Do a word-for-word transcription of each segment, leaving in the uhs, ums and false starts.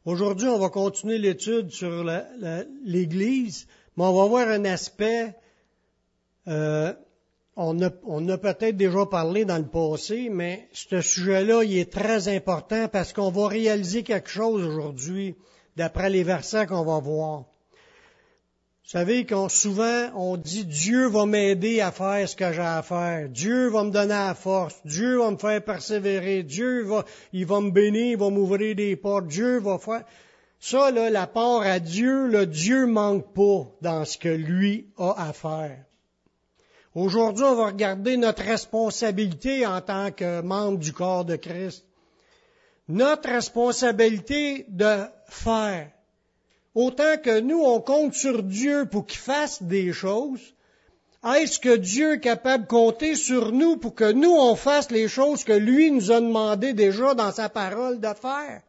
Aujourd'hui, on va continuer l'étude sur la, la, l'Église, mais on va voir un aspect, euh, on a, on a peut-être déjà parlé dans le passé, mais ce sujet-là, il est très important parce qu'on va réaliser quelque chose aujourd'hui, d'après les versets qu'on va voir. Vous savez qu'on souvent, on dit, Dieu va m'aider à faire ce que j'ai à faire. Dieu va me donner la force. Dieu va me faire persévérer. Dieu va, il va me bénir, il va m'ouvrir des portes. Dieu va faire. Ça, là, la part à Dieu, là, Dieu manque pas dans ce que lui a à faire. Aujourd'hui, on va regarder notre responsabilité en tant que membre du corps de Christ. Notre responsabilité de faire. Autant que nous, on compte sur Dieu pour qu'il fasse des choses, est-ce que Dieu est capable de compter sur nous pour que nous, on fasse les choses que lui nous a demandé déjà dans sa parole de faire?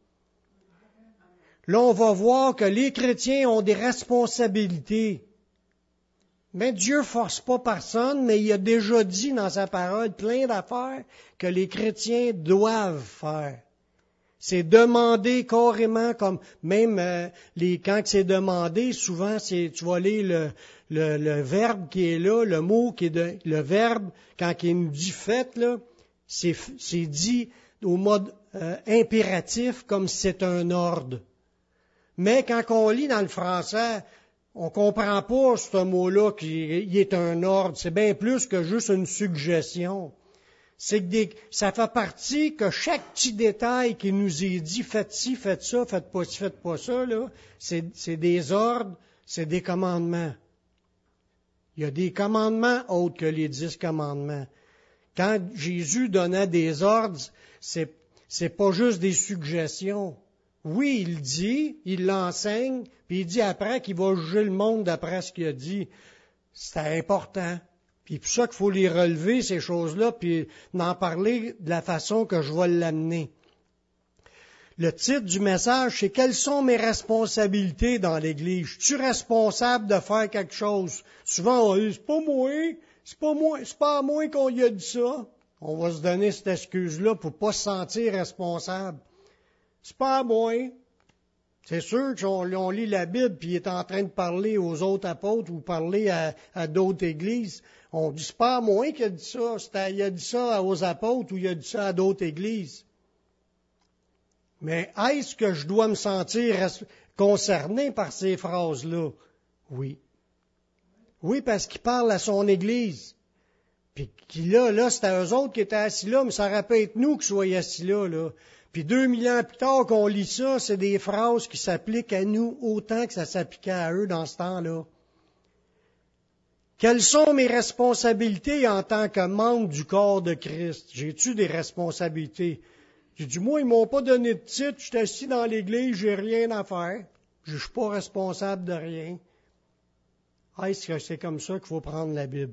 Là, on va voir que les chrétiens ont des responsabilités. Mais Dieu force pas personne, mais il a déjà dit dans sa parole plein d'affaires que les chrétiens doivent faire. C'est demandé carrément, comme même euh, les quand c'est demandé, souvent c'est tu vas lire le, le, le verbe qui est là, le mot qui est de, le verbe quand il nous dit fait là, c'est c'est dit au mode euh, impératif comme si c'est un ordre. Mais quand on lit dans le français, on comprend pas ce mot-là qui est un ordre. C'est bien plus que juste une suggestion. C'est que des, ça fait partie que chaque petit détail qui nous est dit, faites ci, faites ça, faites pas ci, faites pas ça, là, c'est, c'est des ordres, c'est des commandements. Il y a des commandements autres que les dix commandements. Quand Jésus donnait des ordres, c'est, c'est pas juste des suggestions. Oui, il dit, il l'enseigne, puis il dit après qu'il va juger le monde d'après ce qu'il a dit. C'est important. Puis c'est pour ça qu'il faut les relever, ces choses-là, puis en parler de la façon que je vais l'amener. Le titre du message, c'est « Quelles sont mes responsabilités dans l'Église? Je suis responsable de faire quelque chose? » Souvent, on dit « C'est pas moi, c'est pas moi, c'est pas à moi qu'on y a dit ça. » On va se donner cette excuse-là pour pas se sentir responsable. C'est pas à moi. C'est sûr qu'on on lit la Bible puis il est en train de parler aux autres apôtres ou parler à, à d'autres églises. On dit, c'est pas à moi qu'il a dit ça, c'est à, il a dit ça aux apôtres ou il a dit ça à d'autres églises. Mais est-ce que je dois me sentir concerné par ces phrases-là? Oui. Oui, parce qu'il parle à son église. Puis là, là, c'était eux autres qui étaient assis là, mais ça aurait pu être nous qui soyons assis là, là. Puis deux mille ans plus tard qu'on lit ça, c'est des phrases qui s'appliquent à nous autant que ça s'appliquait à eux dans ce temps-là. Quelles sont mes responsabilités en tant que membre du corps de Christ? J'ai-tu des responsabilités? J'ai dit, moi, ils m'ont pas donné de titre, je suis assis dans l'église, j'ai rien à faire. Je suis pas responsable de rien. Est-ce que c'est comme ça qu'il faut prendre la Bible?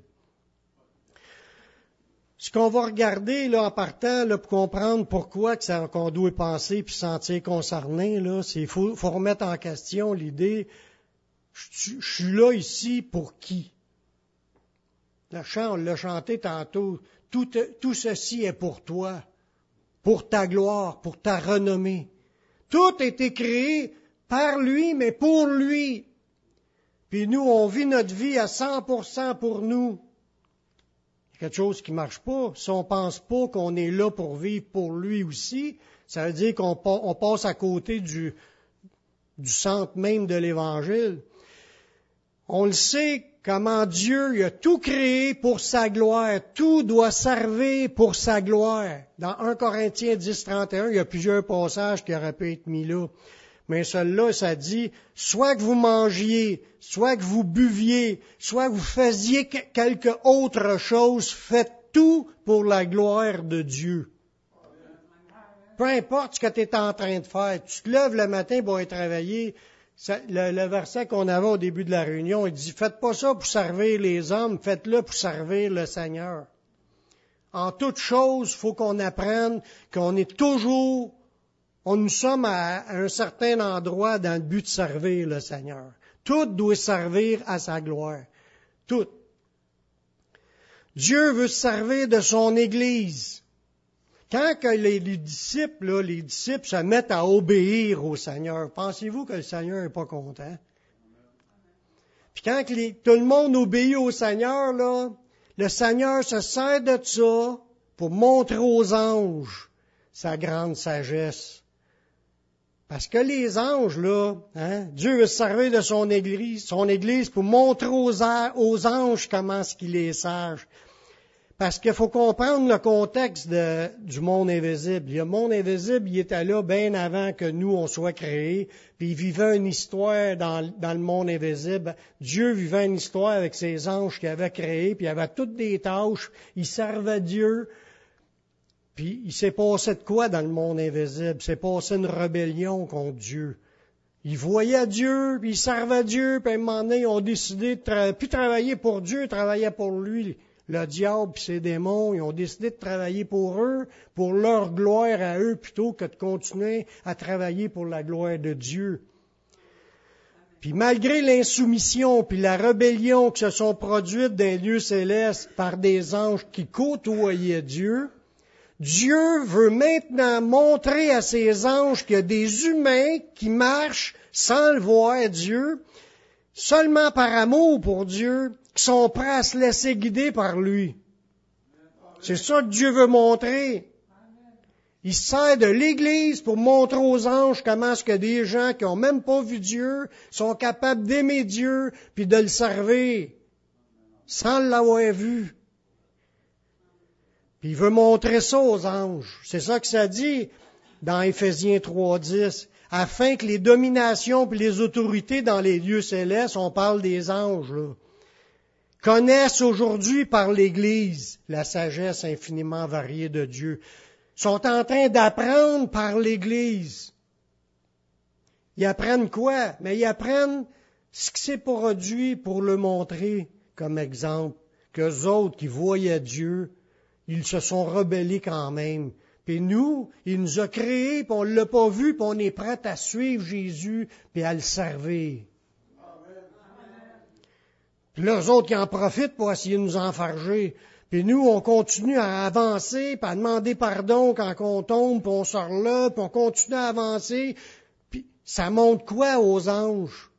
Ce qu'on va regarder là en partant là, pour comprendre pourquoi que ça, qu'on doit penser puis se sentir concerné, là, c'est il faut, faut remettre en question l'idée je, je suis là ici pour qui? Le chant, on l'a chanté tantôt, tout, tout ceci est pour toi, pour ta gloire, pour ta renommée. Tout a été créé par lui, mais pour lui. Puis nous, on vit notre vie à cent pour cent pour nous. Quelque chose qui marche pas. Si on pense pas qu'on est là pour vivre pour lui aussi, ça veut dire qu'on on passe à côté du, du centre même de l'Évangile. On le sait comment Dieu il a tout créé pour sa gloire. Tout doit servir pour sa gloire. Dans premier Corinthiens dix, trente et un, il y a plusieurs passages qui auraient pu être mis là. Mais celui-là, ça dit, soit que vous mangiez, soit que vous buviez, soit que vous faisiez quelque autre chose, faites tout pour la gloire de Dieu. Peu importe ce que tu es en train de faire, tu te lèves le matin pour aller travailler. Ça, le, le verset qu'on avait au début de la réunion, il dit, faites pas ça pour servir les hommes, faites-le pour servir le Seigneur. En toute chose, il faut qu'on apprenne qu'on est toujours On nous sommes à un certain endroit dans le but de servir le Seigneur. Tout doit servir à sa gloire. Tout. Dieu veut se servir de son Église. Quand que les, les disciples, là, les disciples se mettent à obéir au Seigneur, pensez-vous que le Seigneur n'est pas content? Puis quand que les, tout le monde obéit au Seigneur, là, le Seigneur se sert de ça pour montrer aux anges sa grande sagesse. Parce que les anges, là, hein, Dieu veut se servir de son Église, son Église pour montrer aux, aux anges comment est-ce qu'il est sage. Parce qu'il faut comprendre le contexte de, du monde invisible. Le monde invisible, il était là bien avant que nous, on soit créés, puis il vivait une histoire dans, dans le monde invisible. Dieu vivait une histoire avec ses anges qu'il avait créés, puis il avait toutes des tâches, il servait Dieu. Puis il s'est passé de quoi dans le monde invisible? Il s'est passé une rébellion contre Dieu. Ils voyaient Dieu, puis ils servaient Dieu, puis à un moment donné, ils ont décidé de tra- plus travailler pour Dieu, ils travaillaient pour lui. Le diable et ses démons, ils ont décidé de travailler pour eux, pour leur gloire à eux, plutôt que de continuer à travailler pour la gloire de Dieu. Puis malgré l'insoumission puis la rébellion qui se sont produites dans les lieux célestes par des anges qui côtoyaient Dieu, Dieu veut maintenant montrer à ses anges qu'il y a des humains qui marchent sans le voir, Dieu, seulement par amour pour Dieu, qui sont prêts à se laisser guider par lui. C'est ça que Dieu veut montrer. Il se sert de l'Église pour montrer aux anges comment est-ce que des gens qui n'ont même pas vu Dieu sont capables d'aimer Dieu puis de le servir sans l'avoir vu. Puis il veut montrer ça aux anges. C'est ça que ça dit dans Éphésiens trois dix. Afin que les dominations et les autorités dans les lieux célestes, on parle des anges, là, connaissent aujourd'hui par l'Église la sagesse infiniment variée de Dieu. Ils sont en train d'apprendre par l'Église. Ils apprennent quoi? Mais ils apprennent ce qui s'est produit pour le montrer comme exemple. Qu'eux autres qui voyaient Dieu, ils se sont rebellés quand même. Puis nous, il nous a créés, puis on ne l'a pas vu, puis on est prêt à suivre Jésus, puis à le servir. Puis là, eux autres qui en profitent pour essayer de nous enfarger. Puis nous, on continue à avancer, puis à demander pardon quand on tombe, puis on sort là, puis on continue à avancer. Puis ça montre quoi aux anges?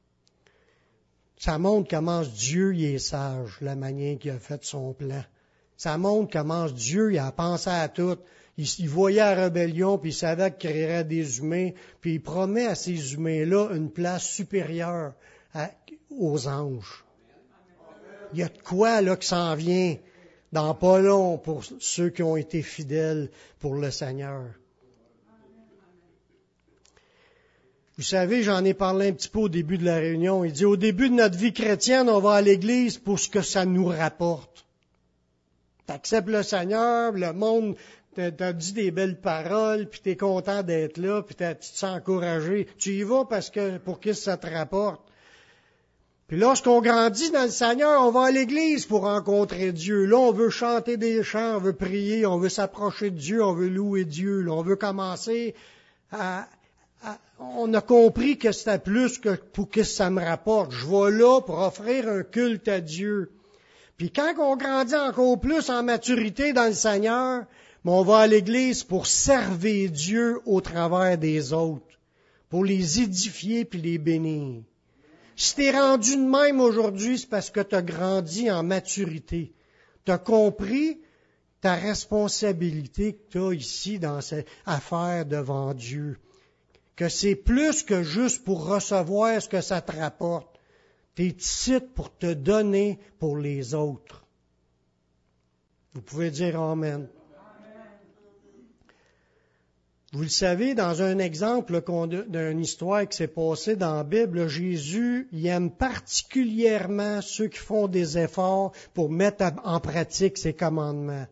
Ça montre comment Dieu il est sage, la manière qu'il a fait son plan. Ça montre comment Dieu il a pensé à tout. Il, il voyait la rébellion, puis il savait qu'il créerait des humains, puis il promet à ces humains-là une place supérieure à, aux anges. Il y a de quoi là qui s'en vient dans pas long pour ceux qui ont été fidèles pour le Seigneur. Vous savez, j'en ai parlé un petit peu au début de la réunion. Il dit, au début de notre vie chrétienne, on va à l'église pour ce que ça nous rapporte. Tu acceptes le Seigneur, le monde t'a dit des belles paroles, puis tu es content d'être là, puis tu te sens encouragé. Tu y vas parce que pour que ça te rapporte. Puis lorsqu'on grandit dans le Seigneur, on va à l'église pour rencontrer Dieu. Là, on veut chanter des chants, on veut prier, on veut s'approcher de Dieu, on veut louer Dieu. Là, on veut commencer à, à... On a compris que c'était plus que pour que ça me rapporte. Je vais là pour offrir un culte à Dieu. Puis quand on grandit encore plus en maturité dans le Seigneur, on va à l'église pour servir Dieu au travers des autres, pour les édifier puis les bénir. Si t'es rendu de même aujourd'hui, c'est parce que tu as grandi en maturité. Tu as compris ta responsabilité que tu as ici dans cette affaire devant Dieu. Que c'est plus que juste pour recevoir ce que ça te rapporte. Tu es ici pour te donner pour les autres. Vous pouvez dire Amen. Vous le savez, dans un exemple d'une histoire qui s'est passée dans la Bible, Jésus il aime particulièrement ceux qui font des efforts pour mettre en pratique ses commandements.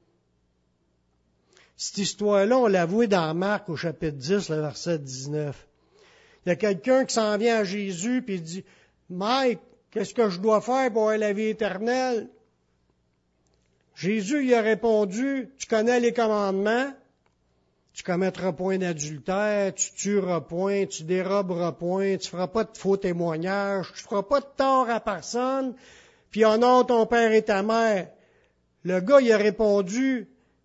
Cette histoire-là, on l'a vue dans Marc au chapitre dix, le verset dix-neuf. Il y a quelqu'un qui s'en vient à Jésus et il dit, « Mike, qu'est-ce que je dois faire pour avoir la vie éternelle? » Jésus il a répondu, « Tu connais les commandements? Tu commettras point d'adultère, tu tueras point, tu déroberas point, tu feras pas de faux témoignages, tu feras pas de tort à personne, puis honore ton père et ta mère. » Le gars, il a répondu,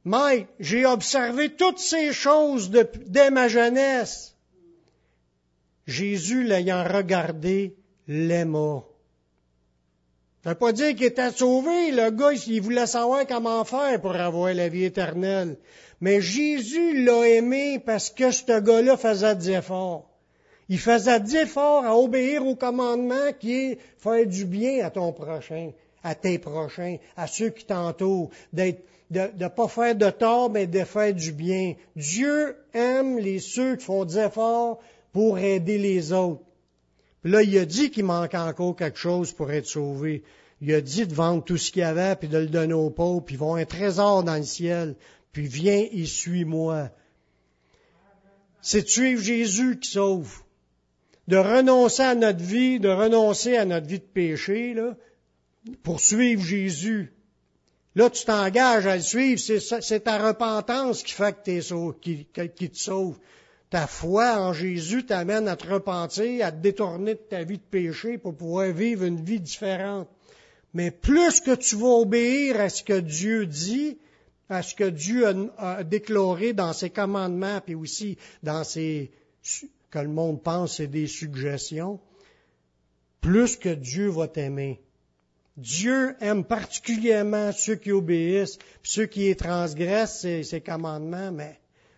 Maître, j'ai observé toutes ces choses de, dès ma jeunesse. Jésus, l'ayant regardé, l'aima. Ça ne veut pas dire qu'il était sauvé. Le gars, il voulait savoir comment faire pour avoir la vie éternelle. Mais Jésus l'a aimé parce que ce gars-là faisait des efforts. Il faisait des efforts à obéir au commandement qui est faire du bien à ton prochain, à tes prochains, à ceux qui t'entourent, d'être, de ne pas faire de tort, mais de faire du bien. Dieu aime les ceux qui font des efforts pour aider les autres. Puis là, il a dit qu'il manque encore quelque chose pour être sauvé. Il a dit de vendre tout ce qu'il y avait, puis de le donner aux pauvres, puis ils vont un trésor dans le ciel. Puis viens et suis-moi. C'est de suivre Jésus qui sauve. De renoncer à notre vie, de renoncer à notre vie de péché, là, pour suivre Jésus. Là, tu t'engages à le suivre. C'est, c'est ta repentance qui fait que t'es sauvé, qui, qui te sauve. Ta foi en Jésus t'amène à te repentir, à te détourner de ta vie de péché pour pouvoir vivre une vie différente. Mais plus que tu vas obéir à ce que Dieu dit, à ce que Dieu a, a déclaré dans ses commandements, puis aussi dans ses, que le monde pense, c'est des suggestions, plus que Dieu va t'aimer. Dieu aime particulièrement ceux qui obéissent, puis ceux qui transgressent ses, ses commandements, mais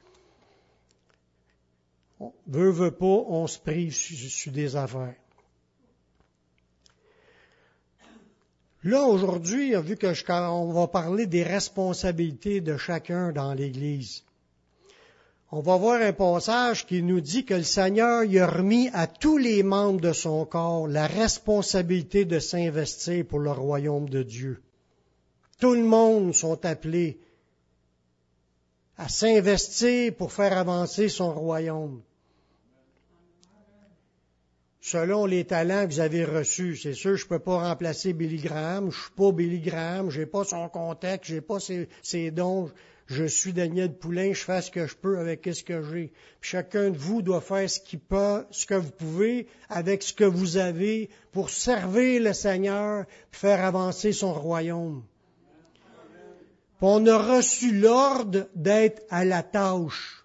on veut, veut pas, on se prive sur, sur des affaires. Là, aujourd'hui, vu que je, on va parler des responsabilités de chacun dans l'Église, on va voir un passage qui nous dit que le Seigneur il a remis à tous les membres de son corps la responsabilité de s'investir pour le royaume de Dieu. Tout le monde sont appelés à s'investir pour faire avancer son royaume. Selon les talents que vous avez reçus, c'est sûr, je ne peux pas remplacer Billy Graham, je ne suis pas Billy Graham, je n'ai pas son contexte, je n'ai pas ses, ses dons, je suis Daniel Poulain, je fais ce que je peux avec ce que j'ai. Puis chacun de vous doit faire ce qu'il peut, ce que vous pouvez avec ce que vous avez pour servir le Seigneur, puis faire avancer son royaume. Puis on a reçu l'ordre d'être à la tâche.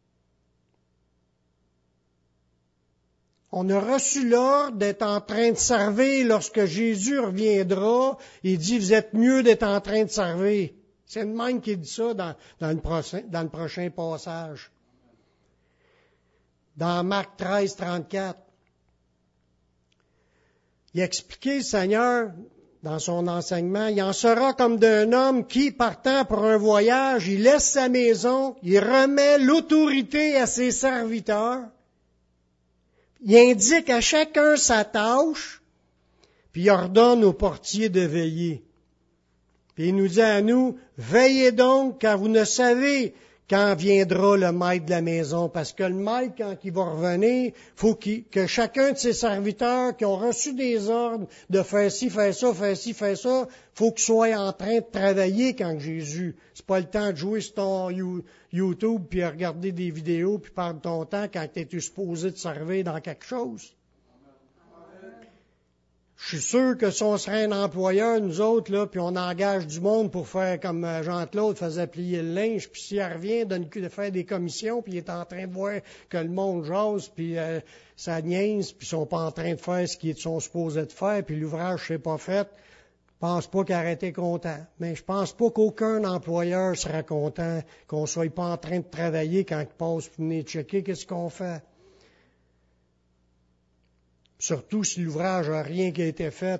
On a reçu l'ordre d'être en train de servir lorsque Jésus reviendra. Il dit, vous êtes mieux d'être en train de servir. C'est le même qui dit ça dans, dans, le prochain, dans le prochain passage. Dans Marc treize, trente-quatre. Il a expliqué, le Seigneur, dans son enseignement, il en sera comme d'un homme qui, partant pour un voyage, il laisse sa maison, il remet l'autorité à ses serviteurs. Il indique à chacun sa tâche, puis il ordonne au portier de veiller. Puis il nous dit à nous, veillez donc, car vous ne savez quand viendra le maître de la maison. Parce que le maître, quand il va revenir, faut qu'il, que chacun de ses serviteurs qui ont reçu des ordres de faire ci, faire ça, faire ci, faire ça, faut qu'ils soient en train de travailler quand Jésus. C'est pas le temps de jouer sur ton YouTube puis regarder des vidéos puis perdre ton temps quand tu es supposé te servir dans quelque chose. Je suis sûr que si on serait un employeur, nous autres, là, puis on engage du monde pour faire comme Jean-Claude faisait plier le linge, puis s'il revient de, de faire des commissions, puis il est en train de voir que le monde jase, puis euh, ça niaise, puis ils sont pas en train de faire ce qu'ils sont supposés de faire, puis l'ouvrage n'est pas fait, je pense pas qu'il aurait été content. Mais je pense pas qu'aucun employeur sera content qu'on soit pas en train de travailler quand il passe pour venir checker qu'est-ce qu'on fait. Surtout si l'ouvrage n'a rien qui a été fait.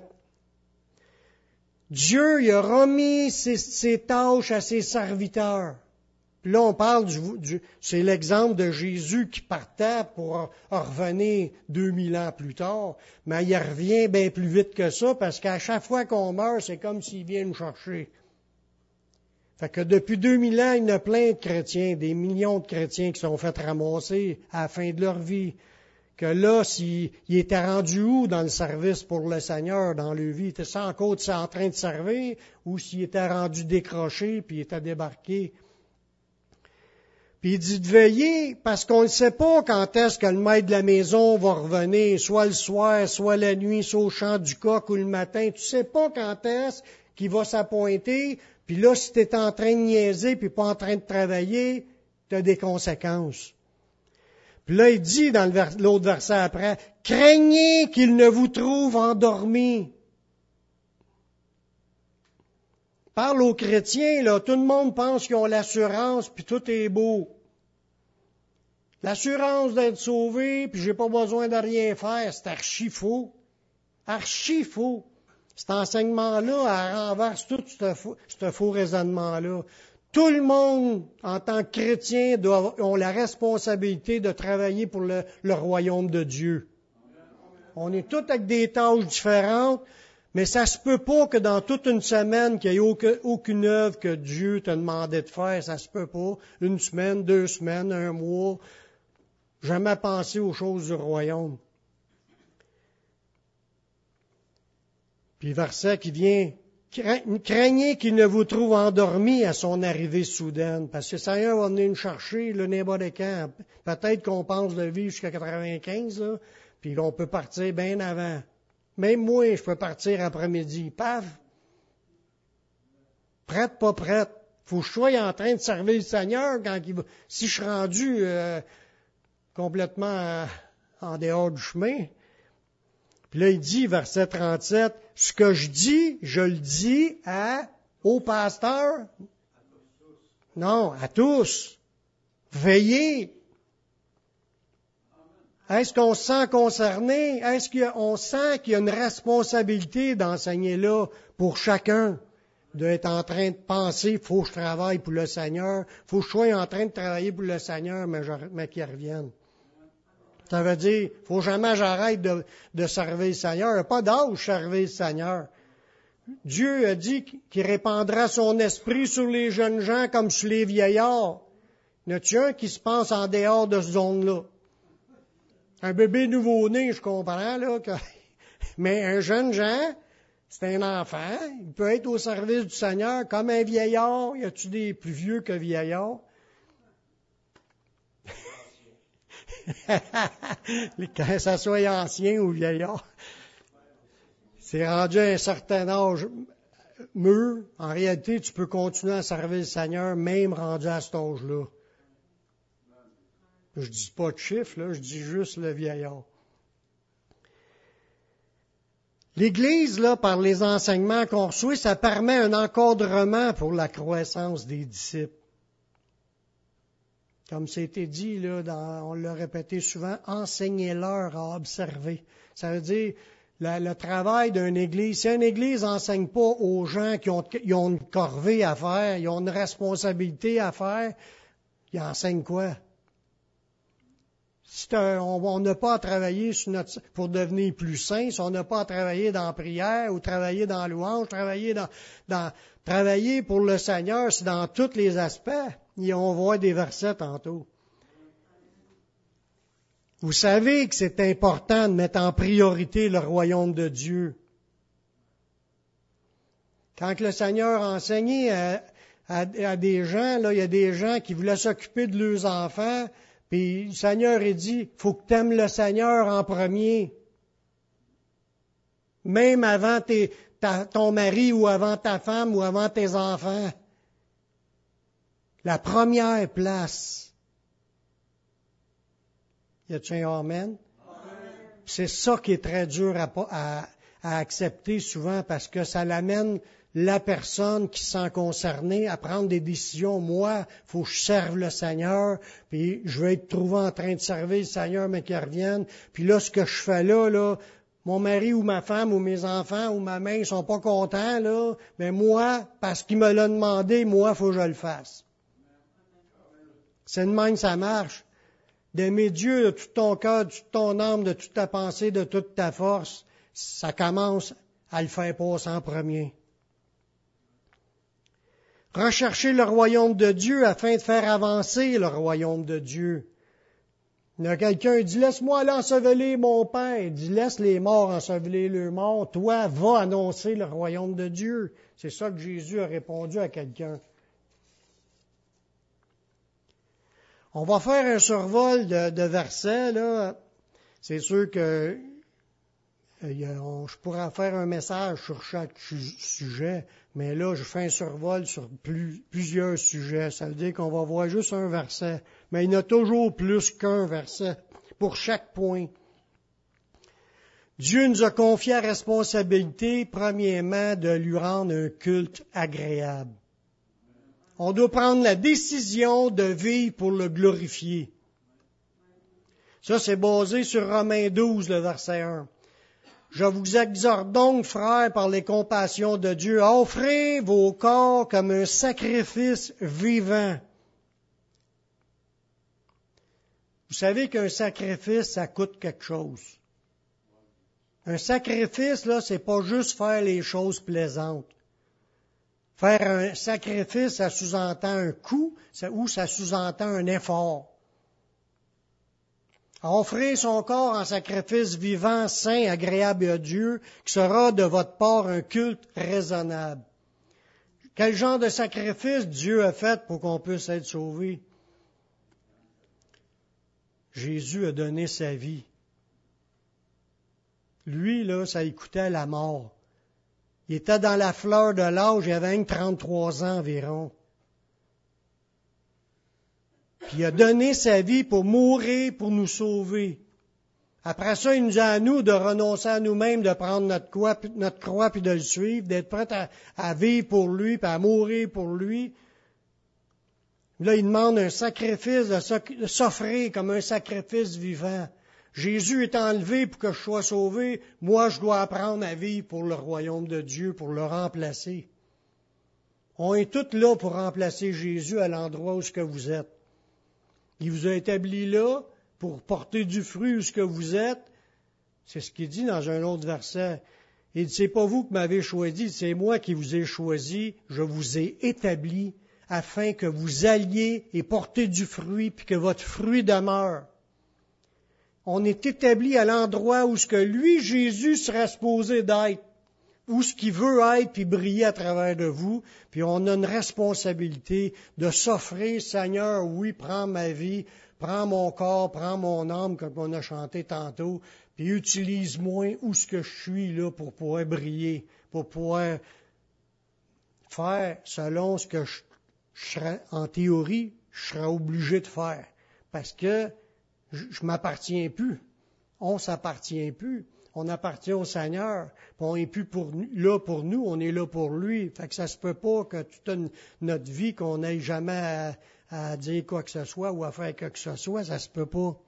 Dieu il a remis ses, ses tâches à ses serviteurs. Puis là, on parle du, du c'est l'exemple de Jésus qui partait pour revenir deux mille ans plus tard, mais il revient bien plus vite que ça, parce qu'à chaque fois qu'on meurt, c'est comme s'il vient nous chercher. Fait que depuis deux mille ans, il y en a plein de chrétiens, des millions de chrétiens qui sont fait ramasser à la fin de leur vie. Que là, s'il il était rendu où dans le service pour le Seigneur, dans le vie? Était ça encore en train de servir, ou s'il était rendu décroché, puis il était débarqué? Puis il dit de veiller, parce qu'on ne sait pas quand est-ce que le maître de la maison va revenir, soit le soir, soit la nuit, soit au chant du coq ou le matin. Tu sais pas quand est-ce qu'il va s'appointer Puis là, si tu es en train de niaiser puis pas en train de travailler, tu as des conséquences. Puis là, il dit dans le vers- l'autre verset après, « Craignez qu'il ne vous trouve endormis. » Parle aux chrétiens, là, tout le monde pense qu'ils ont l'assurance, puis tout est beau. L'assurance d'être sauvé, puis j'ai pas besoin de rien faire, c'est archi faux. Archi faux. Cet enseignement-là renverse tout ce faux, ce faux raisonnement-là. Tout le monde, en tant que chrétien, doit, ont la responsabilité de travailler pour le, le royaume de Dieu. On est tous avec des tâches différentes, mais ça se peut pas que dans toute une semaine, qu'il n'y ait aucune, aucune œuvre que Dieu t'a demandé de faire. Ça se peut pas. Une semaine, deux semaines, un mois. Jamais penser aux choses du royaume. Puis verset qui vient, craignez qu'il ne vous trouve endormi à son arrivée soudaine, parce que le Seigneur va venir nous chercher le n'importe quand. Peut-être qu'on pense de vivre jusqu'à quatre-vingt-quinze, là, puis on peut partir bien avant. Même moi, je peux partir après-midi. Paf! Prête, pas prête. Faut que je sois en train de servir le Seigneur quand il va. Si je suis rendu euh, complètement euh, en dehors du chemin. Puis là, il dit, verset trente-sept, ce que je dis, je le dis à, au pasteur? Non, à tous. Veillez. Est-ce qu'on se sent concerné? Est-ce qu'on sent qu'il y a une responsabilité d'enseigner là pour chacun? D'être en train de penser, il faut que je travaille pour le Seigneur, il faut que je sois en train de travailler pour le Seigneur, mais, je, mais qu'il revienne. Ça veut dire, il faut jamais j'arrête de, de servir le Seigneur. Il n'y a pas d'âge de servir le Seigneur. Dieu a dit qu'il répandra son esprit sur les jeunes gens comme sur les vieillards. Y en a-t-il un qui se pense en dehors de cette zone-là? Un bébé nouveau-né, je comprends, là, que... mais un jeune gens, c'est un enfant. Il peut être au service du Seigneur comme un vieillard. Y a-t-il des plus vieux que vieillards? Quand ça soit ancien ou vieillard. C'est rendu à un certain âge mûr. En réalité, tu peux continuer à servir le Seigneur même rendu à cet âge-là. Je dis pas de chiffre, là, je dis juste le vieillard. L'Église, là, par les enseignements qu'on reçoit, ça permet un encadrement pour la croissance des disciples. Comme c'était dit, là, dans, on l'a répété souvent, enseignez-leur à observer. Ça veut dire la, le travail d'une Église. Si une Église n'enseigne pas aux gens qui ont, qui ont une corvée à faire, ils ont une responsabilité à faire, ils enseignent quoi? Si on n'a pas à travailler sur notre, pour devenir plus saint, si on n'a pas à travailler dans la prière ou travailler dans la louange, travailler dans, dans travailler pour le Seigneur, c'est dans tous les aspects. Et on va voir des versets tantôt. Vous savez que c'est important de mettre en priorité le royaume de Dieu. Quand le Seigneur a enseigné à, à, à des gens, là, il y a des gens qui voulaient s'occuper de leurs enfants, puis le Seigneur a dit, faut que tu aimes le Seigneur en premier. Même avant tes, ta, ton mari ou avant ta femme ou avant tes enfants. La première place. Y a-t-il un amen? Amen. C'est ça qui est très dur à, à, à accepter souvent parce que ça l'amène la personne qui se sent concernée à prendre des décisions. Moi, faut que je serve le Seigneur, puis je vais être trouvé en train de servir le Seigneur, mais qu'il revienne. Puis là, ce que je fais là, là, mon mari ou ma femme ou mes enfants ou ma mère, ils sont pas contents, là, mais moi, parce qu'il me l'a demandé, moi, faut que je le fasse. C'est de même, ça marche. D'aimer Dieu de tout ton cœur, de toute ton âme, de toute ta pensée, de toute ta force, ça commence à le faire passer en premier. Rechercher le royaume de Dieu afin de faire avancer le royaume de Dieu. Il y a quelqu'un qui dit, laisse-moi aller ensevelir mon père. Il dit, laisse les morts ensevelir leurs morts. Toi, va annoncer le royaume de Dieu. C'est ça que Jésus a répondu à quelqu'un. On va faire un survol de, de versets, là. C'est sûr que il y a, on, je pourrais faire un message sur chaque sujet, mais là, je fais un survol sur plus, plusieurs sujets. Ça veut dire qu'on va voir juste un verset, mais il y en a toujours plus qu'un verset pour chaque point. Dieu nous a confié la responsabilité, premièrement, de lui rendre un culte agréable. On doit prendre la décision de vivre pour le glorifier. Ça, c'est basé sur Romains douze, le verset un. Je vous exhorte donc, frères, par les compassions de Dieu, à offrir vos corps comme un sacrifice vivant. Vous savez qu'un sacrifice, ça coûte quelque chose. Un sacrifice, là, c'est pas juste faire les choses plaisantes. Faire un sacrifice, ça sous-entend un coût, ça, ou ça sous-entend un effort. À offrir son corps en sacrifice vivant, saint, agréable à Dieu, qui sera de votre part un culte raisonnable. Quel genre de sacrifice Dieu a fait pour qu'on puisse être sauvé? Jésus a donné sa vie. Lui, là, ça lui coûtait la mort. Il était dans la fleur de l'âge, il avait trente-trois ans environ. Puis il a donné sa vie pour mourir, pour nous sauver. Après ça, il nous a à nous de renoncer à nous-mêmes, de prendre notre croix, notre croix puis de le suivre, d'être prêt à, à vivre pour lui, puis à mourir pour lui. Là, il demande un sacrifice, de s'offrir comme un sacrifice vivant. Jésus est enlevé pour que je sois sauvé. Moi, je dois apprendre à vivre pour le royaume de Dieu, pour le remplacer. On est tous là pour remplacer Jésus à l'endroit où ce que vous êtes. Il vous a établi là pour porter du fruit où ce que vous êtes. C'est ce qu'il dit dans un autre verset. Il dit, c'est pas vous qui m'avez choisi, c'est moi qui vous ai choisi. Je vous ai établi afin que vous alliez et portez du fruit, puis que votre fruit demeure. On est établi à l'endroit où ce que lui, Jésus, serait supposé d'être, où ce qu'il veut être, puis briller à travers de vous, puis on a une responsabilité de s'offrir, Seigneur, oui, prends ma vie, prends mon corps, prends mon âme, comme on a chanté tantôt, puis utilise-moi où ce que je suis là pour pouvoir briller, pour pouvoir faire selon ce que je, je serais, en théorie, je serais obligé de faire, parce que je, je m'appartiens plus. On s'appartient plus. On appartient au Seigneur. Puis on n'est plus pour, là pour nous, on est là pour lui. Fait que ça se peut pas que toute une, notre vie, qu'on n'aille jamais à, à dire quoi que ce soit ou à faire quoi que ce soit, ça se peut pas.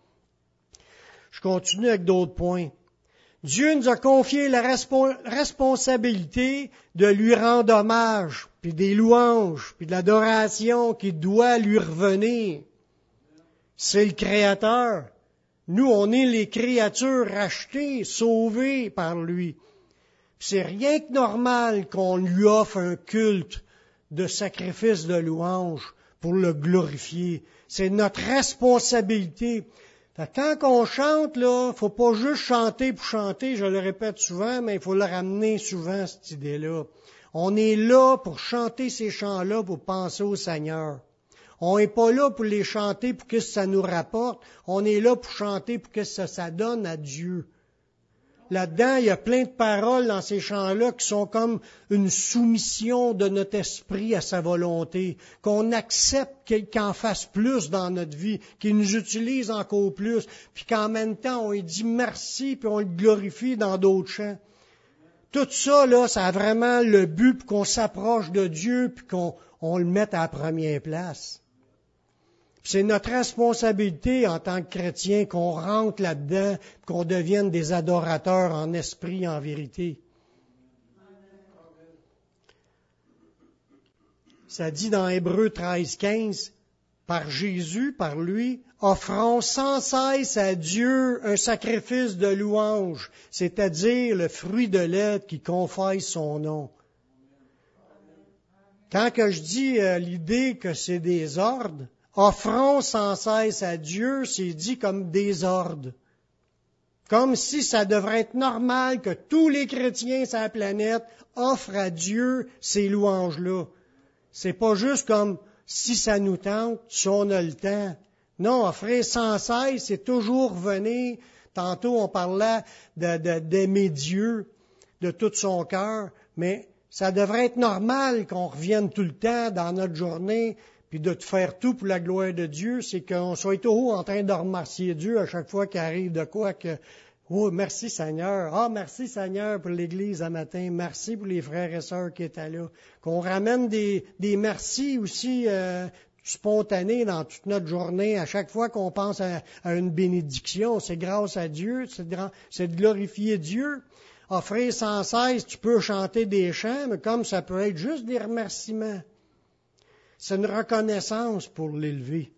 Je continue avec d'autres points. Dieu nous a confié la respo- responsabilité de lui rendre hommage, puis des louanges, puis de l'adoration qui doit lui revenir. C'est le Créateur. Nous, on est les créatures rachetées, sauvées par lui. C'est rien que normal qu'on lui offre un culte de sacrifice de louange pour le glorifier. C'est notre responsabilité. Fait que quand on chante, là, faut pas juste chanter pour chanter, je le répète souvent, mais il faut le ramener souvent, cette idée-là. On est là pour chanter ces chants-là, pour penser au Seigneur. On n'est pas là pour les chanter pour que ça nous rapporte. On est là pour chanter pour que ça, ça donne à Dieu. Là-dedans, il y a plein de paroles dans ces chants-là qui sont comme une soumission de notre esprit à sa volonté, qu'on accepte qu'il en fasse plus dans notre vie, qu'il nous utilise encore plus, puis qu'en même temps, on lui dit merci, puis on le glorifie dans d'autres chants. Tout ça, là, ça a vraiment le but pour qu'on s'approche de Dieu, puis qu'on on le mette à la première place. C'est notre responsabilité en tant que chrétien qu'on rentre là-dedans, qu'on devienne des adorateurs en esprit et en vérité. Ça dit dans Hébreux treize quinze, par Jésus, par lui, offrons sans cesse à Dieu un sacrifice de louange, c'est-à-dire le fruit de l'être qui confesse son nom. Quand que je dis euh, l'idée que c'est des ordres, offrons sans cesse à Dieu, c'est dit comme des ordres. Comme si ça devrait être normal que tous les chrétiens sur la planète offrent à Dieu ces louanges-là. C'est pas juste comme si ça nous tente, si on a le temps. Non, offrir sans cesse, c'est toujours venir Tantôt, on parlait de, de, d'aimer Dieu de tout son cœur, mais ça devrait être normal qu'on revienne tout le temps dans notre journée, puis de faire tout pour la gloire de Dieu, c'est qu'on soit toujours en train de remercier Dieu à chaque fois qu'il arrive de quoi que oh, merci Seigneur. Ah, merci Seigneur pour l'Église à matin. Merci pour les frères et sœurs qui étaient là. Qu'on ramène des, des merci aussi euh, spontanés dans toute notre journée. À chaque fois qu'on pense à, à une bénédiction, c'est grâce à Dieu, c'est de, c'est de glorifier Dieu. Offrir sans cesse, tu peux chanter des chants, mais comme ça peut être juste des remerciements. C'est une reconnaissance pour l'élever.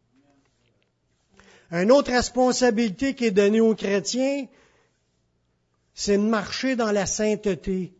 Une autre responsabilité qui est donnée aux chrétiens, c'est de marcher dans la sainteté.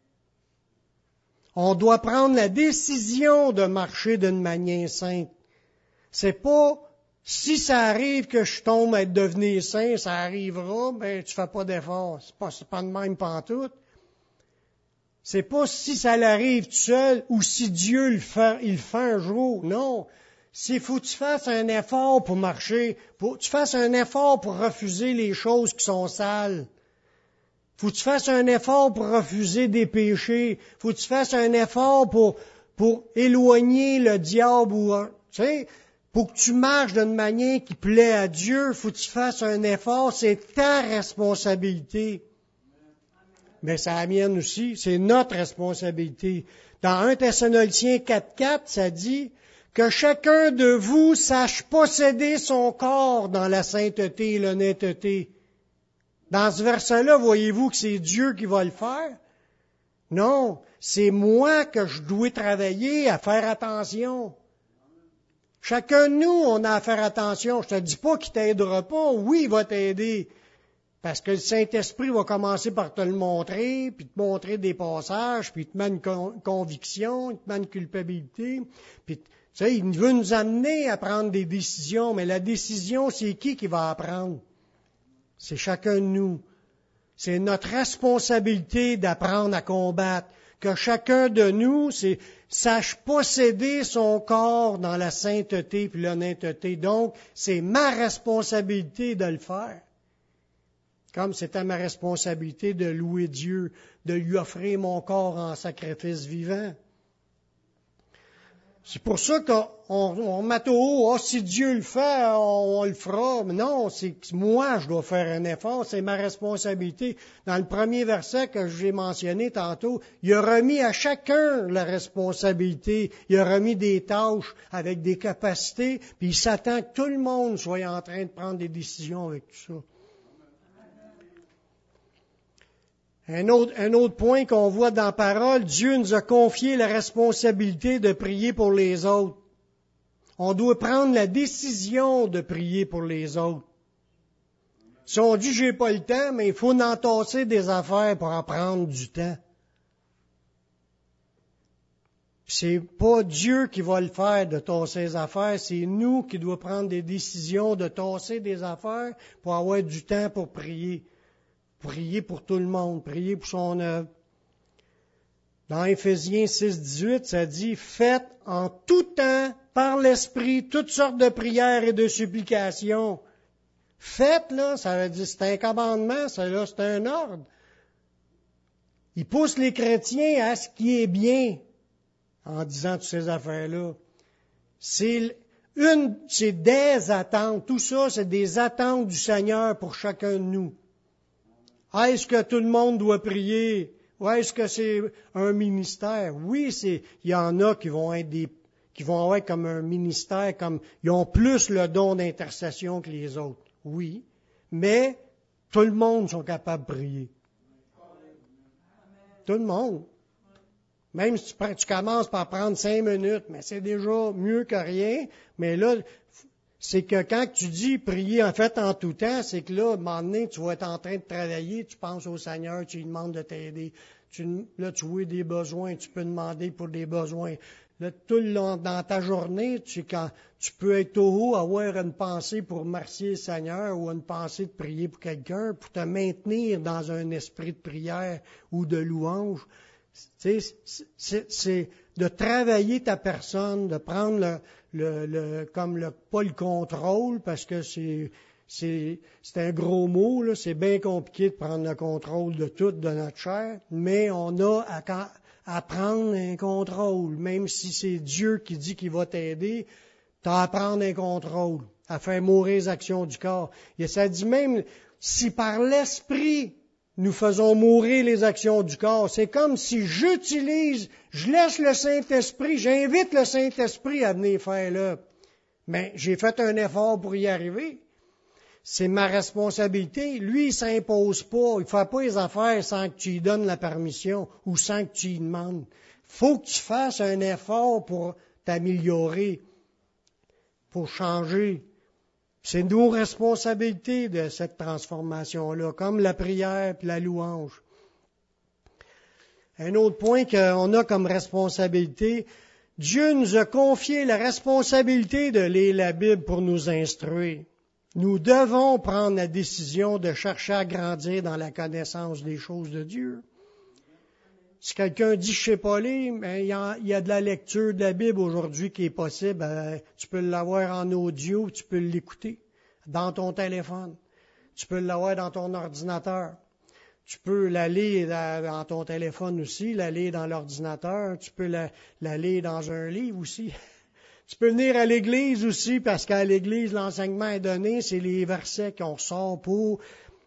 On doit prendre la décision de marcher d'une manière sainte. C'est pas, si ça arrive que je tombe à être devenu saint, ça arrivera, ben tu fais pas d'effort. C'est pas, c'est pas de même pantoute. C'est pas si ça l'arrive tout seul ou si Dieu le fait, il le fait un jour. Non. C'est faut que tu fasses un effort pour marcher, faut que tu fasses un effort pour refuser les choses qui sont sales. Faut que tu fasses un effort pour refuser des péchés. Faut que tu fasses un effort pour, pour éloigner le diable ou, tu sais, pour que tu marches d'une manière qui plaît à Dieu. Faut que tu fasses un effort. C'est ta responsabilité. Mais c'est la mienne aussi. C'est notre responsabilité. Dans un Thessaloniciens quatre quatre, ça dit que chacun de vous sache posséder son corps dans la sainteté et l'honnêteté. Dans ce verset-là, voyez-vous que c'est Dieu qui va le faire? Non, c'est moi que je dois travailler à faire attention. Chacun de nous, on a à faire attention. Je te dis pas qu'il t'aidera pas. Oui, il va t'aider. Parce que le Saint-Esprit va commencer par te le montrer, puis te montrer des passages, puis te met une con- conviction, il te met une culpabilité. Puis, tu sais, il veut nous amener à prendre des décisions, mais la décision, c'est qui qui va la prendre? C'est chacun de nous. C'est notre responsabilité d'apprendre à combattre. Que chacun de nous c'est, sache posséder son corps dans la sainteté puis l'honnêteté. Donc, c'est ma responsabilité de le faire. Comme c'était ma responsabilité de louer Dieu, de lui offrir mon corps en sacrifice vivant. C'est pour ça qu'on on met au haut, oh, si Dieu le fait, on, on le fera. Mais non, c'est que moi, je dois faire un effort, c'est ma responsabilité. Dans le premier verset que j'ai mentionné tantôt, il a remis à chacun la responsabilité. Il a remis des tâches avec des capacités, puis il s'attend que tout le monde soit en train de prendre des décisions avec tout ça. Un autre, un autre point qu'on voit dans la parole, Dieu nous a confié la responsabilité de prier pour les autres. On doit prendre la décision de prier pour les autres. Si on dit j'ai pas le temps, mais il faut entasser des affaires pour en prendre du temps. C'est pas Dieu qui va le faire de tasser les affaires, c'est nous qui devons prendre des décisions de tasser des affaires pour avoir du temps pour prier. Prier pour tout le monde, prier pour son œuvre. Dans Éphésiens six dix-huit, ça dit « Faites en tout temps, par l'Esprit, toutes sortes de prières et de supplications. » Faites, là, ça veut dire, c'est un commandement, ça, là, c'est un ordre. Il pousse les chrétiens à ce qui est bien, en disant toutes ces affaires-là. C'est une, c'est des attentes. Tout ça, c'est des attentes du Seigneur pour chacun de nous. Est-ce que tout le monde doit prier? Ou est-ce que c'est un ministère? Oui, c'est, il y en a qui vont être des, qui vont avoir comme un ministère, comme, ils ont plus le don d'intercession que les autres. Oui. Mais, tout le monde sont capables de prier. Tout le monde. Même si tu, tu commences par prendre cinq minutes, mais c'est déjà mieux que rien. Mais là, c'est que quand tu dis prier en fait en tout temps, c'est que là, à un moment donné, tu vas être en train de travailler, tu penses au Seigneur, tu lui demandes de t'aider. Tu, là, tu vois des besoins, tu peux demander pour des besoins. Là, tout le long, dans ta journée, tu, quand, tu peux être au haut, avoir une pensée pour remercier le Seigneur ou une pensée de prier pour quelqu'un, pour te maintenir dans un esprit de prière ou de louange. Tu sais, c'est, c'est de travailler ta personne, de prendre le, le, le comme le, pas le contrôle, parce que c'est, c'est, c'est un gros mot, là, c'est bien compliqué de prendre le contrôle de tout de notre chair, mais on a à, à prendre un contrôle, même si c'est Dieu qui dit qu'il va t'aider, t'as à prendre un contrôle, à faire mourir les actions du corps. Et ça dit même, si par l'esprit, nous faisons mourir les actions du corps. C'est comme si j'utilise, je laisse le Saint-Esprit, j'invite le Saint-Esprit à venir faire là. Mais j'ai fait un effort pour y arriver. C'est ma responsabilité. Lui, il s'impose pas. Il ne fait pas les affaires sans que tu lui donnes la permission ou sans que tu lui demandes. Faut que tu fasses un effort pour t'améliorer, pour changer. C'est nos responsabilités de cette transformation-là, comme la prière et la louange. Un autre point qu'on a comme responsabilité, Dieu nous a confié la responsabilité de lire la Bible pour nous instruire. Nous devons prendre la décision de chercher à grandir dans la connaissance des choses de Dieu. Si quelqu'un dit « je sais pas lire », ben, il, y a, il y a de la lecture de la Bible aujourd'hui qui est possible. Ben, tu peux l'avoir en audio, tu peux l'écouter dans ton téléphone. Tu peux l'avoir dans ton ordinateur. Tu peux la lire dans ton téléphone aussi, la lire dans l'ordinateur. Tu peux la, la lire dans un livre aussi. Tu peux venir à l'église aussi, parce qu'à l'église, l'enseignement est donné, c'est les versets qu'on sort pour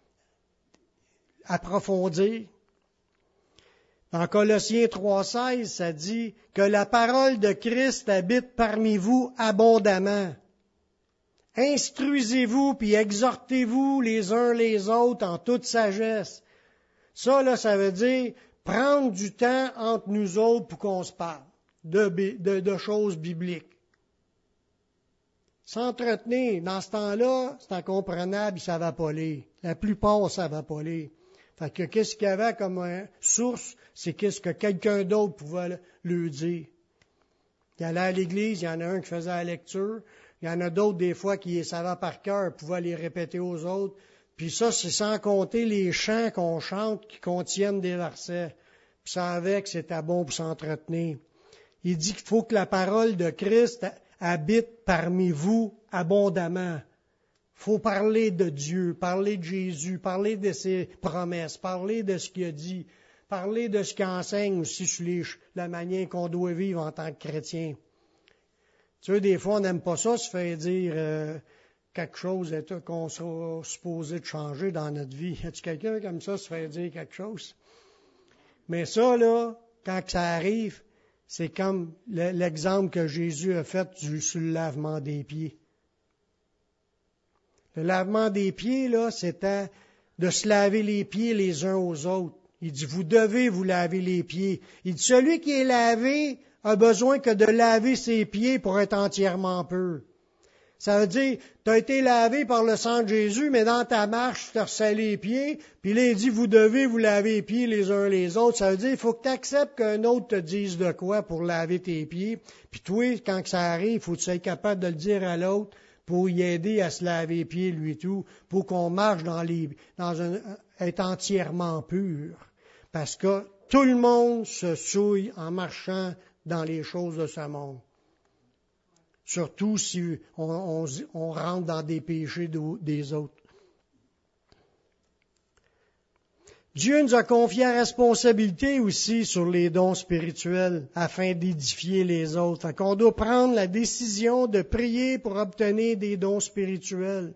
approfondir. Dans Colossiens trois seize, ça dit que la parole de Christ habite parmi vous abondamment. Instruisez-vous puis exhortez-vous les uns les autres en toute sagesse. Ça, là, ça veut dire prendre du temps entre nous autres pour qu'on se parle de, de, de choses bibliques. S'entretenir, dans ce temps-là, c'est incomprenable, ça va pas lire. La plupart, ça va pas lire. Fait que qu'est-ce qu'il y avait comme euh, source, c'est qu'est-ce que quelqu'un d'autre pouvait lui dire. Il allait à l'église, il y en a un qui faisait la lecture, il y en a d'autres des fois qui savaient par cœur, pouvaient les répéter aux autres. Puis ça, c'est sans compter les chants qu'on chante qui contiennent des versets. Puis ça avec, c'était bon pour s'entretenir. Il dit qu'il faut que la parole de Christ habite parmi vous abondamment. Il faut parler de Dieu, parler de Jésus, parler de ses promesses, parler de ce qu'il a dit, parler de ce qu'il enseigne aussi sur les, la manière qu'on doit vivre en tant que chrétien. Tu sais, des fois, on n'aime pas ça, se faire dire euh, quelque chose qu'on soit supposé de changer dans notre vie. Y a-t-il quelqu'un comme ça se faire dire quelque chose? Mais ça, là, quand ça arrive, c'est comme l'exemple que Jésus a fait du, sur le lavement des pieds. Le lavement des pieds, là, c'était de se laver les pieds les uns aux autres. Il dit, vous devez vous laver les pieds. Il dit, celui qui est lavé a besoin que de laver ses pieds pour être entièrement pur. Ça veut dire, tu as été lavé par le sang de Jésus, mais dans ta marche, tu te ressais les pieds, puis là, il dit, vous devez vous laver les pieds les uns les autres. Ça veut dire, il faut que tu acceptes qu'un autre te dise de quoi pour laver tes pieds. Puis toi, quand ça arrive, il faut que tu sois capable de le dire à l'autre pour y aider à se laver les pieds, lui tout, pour qu'on marche dans les, dans un, être entièrement pur. Parce que tout le monde se souille en marchant dans les choses de ce monde. Surtout si on, on, on rentre dans des péchés de, des autres. Dieu nous a confié la responsabilité aussi sur les dons spirituels afin d'édifier les autres. Fait qu'on doit prendre la décision de prier pour obtenir des dons spirituels.